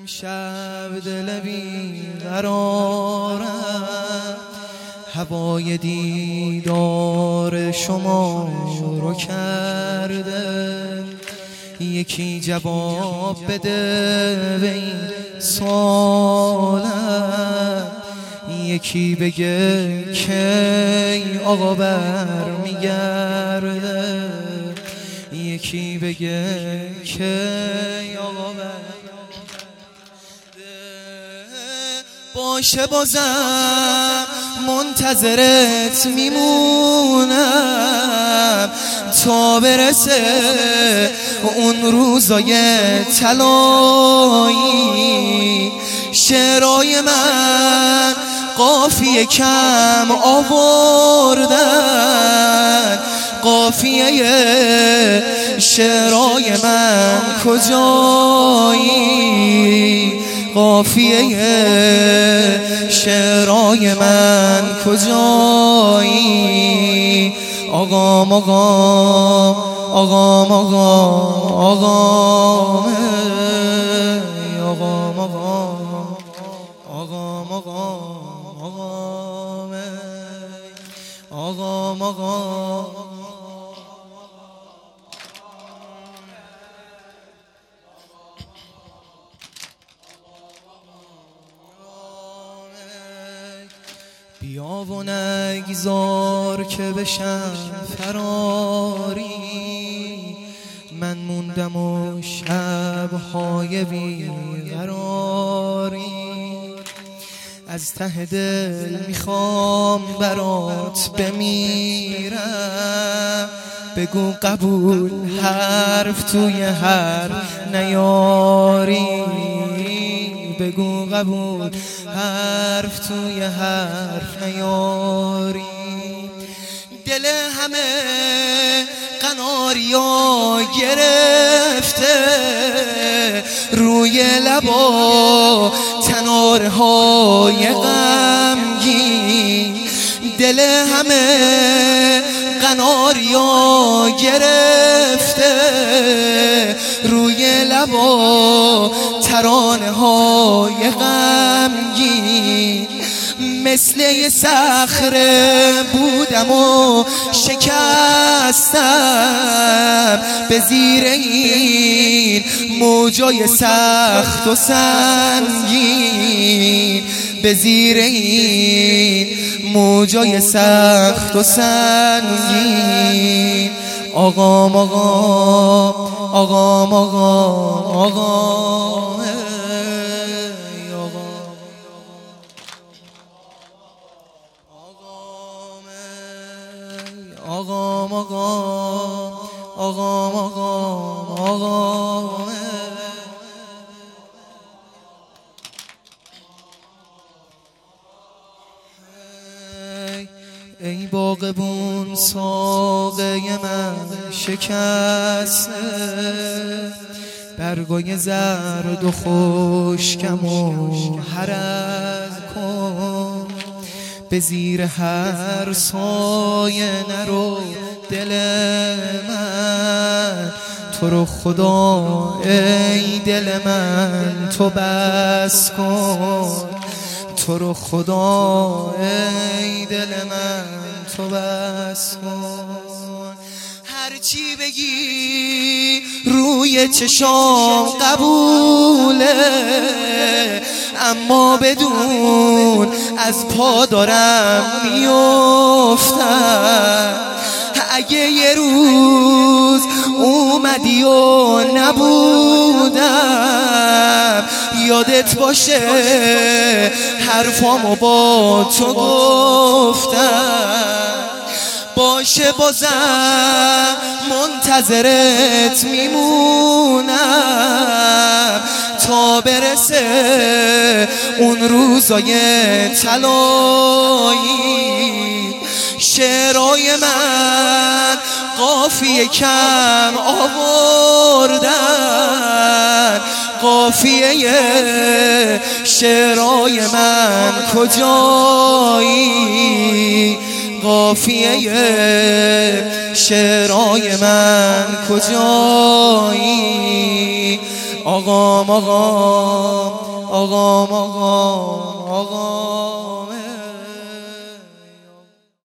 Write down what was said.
شب دل بیقرارم، هوای دیدار شما رو کرده. یکی جواب بده به این سوالم، یکی بگه کی آقا برمیگرده، یکی بگه کی آقا برمیگرده. باشه بازم منتظرت میمونم تا برسه اون روزای طلایی. شعرهای من قافیه کم آوردن، قافیه شعرهای من کجایی؟ قافیه شعرهای من کجایی؟ آقام آقام آقام آقام آقام آقام آقام آقام آقام آقام. بیا و نگذار که بشم فراری، من موندم و شب‌های بیقراری. از ته دل میخوام برات بمیرم، بگو قبول حرف توی حرف نیاری، بگو قبول حرف توی حرف نیاری. دل همه قناریا گرفته، روی لبا تنارهای غمگین. دل همه قناریا گرفته، روی لبا ترانه های غمگین. مثل یه صخره بودم و شکستم، به زیر این موجای سخت و سنگین، به زیر این موجای سخت و سنگین. آقام آقام آقام آقام آقام آقام آقام آقام آقام. ای باغبون ساقه من شکسته، برگای زرد و خشکم و هرز کن. به زیر هر سایه نرو دل من، تو رو خدا ای دل من تو بس کن، تو رو خدا ای دل من تو بس کن. هرچی بگی روی چشام قبوله، اما بدون از پا دارم میافتم. اگه یه روز اومدی و نبودم، یادت باشه حرفامو با تو گفتم. باشه بازم منتظرت میمونم تا برسه اون روزای طلایی. شعرهای من قافیه کم آوردن، قافیه شعرهای من کجایی؟ قافیه شعرهای من کجایی؟ آقام آقام آقام آقام آقام